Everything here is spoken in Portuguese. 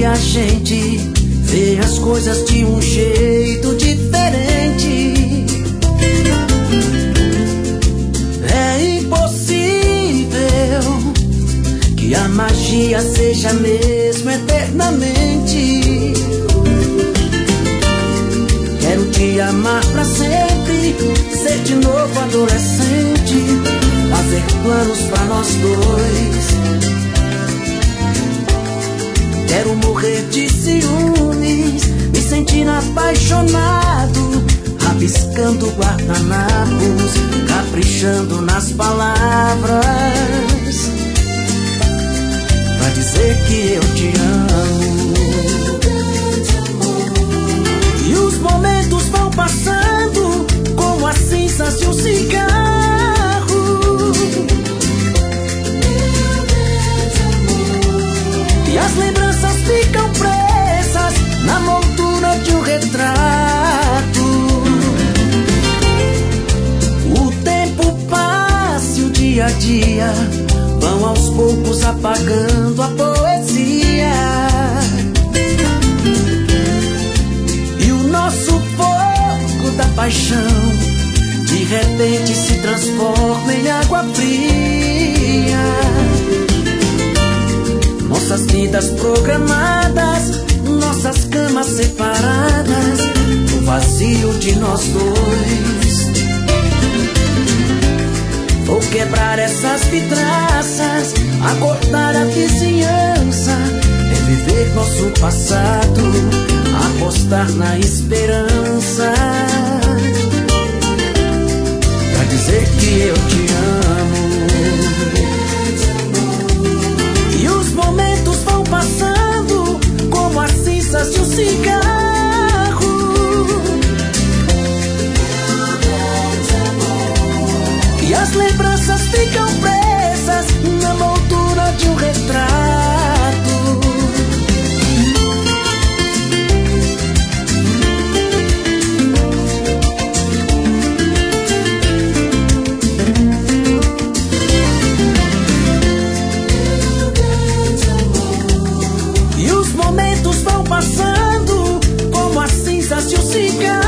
a gente vê as coisas de um jeito diferente. É impossível que a magia seja mesmo eternamente. Quero te amar pra sempre, ser de novo adolescente, fazer planos pra nós dois. Quero morrer de ciúmes, me sentir apaixonado, rabiscando guardanapos, caprichando nas palavras, pra dizer que eu te amo. E os momentos vão passando como as cinzas de um cigarro, e as lembranças ficam presas na moldura de um retrato. O tempo passa e o dia a dia vão aos poucos apagando a poesia, e o nosso fogo da paixão de repente se transforma em água fria. Nossas vidas programadas, nossas camas separadas, o vazio de nós dois. Vou quebrar essas vidraças, acordar a vizinhança, reviver nosso passado, apostar na esperança, pra dizer que eu te amo. E os momentos vão passando como as cinzas de um cigarro, e as lembranças ficam presas na moldura de um retrato. E os momentos vão passando como as cinzas de um cigarro,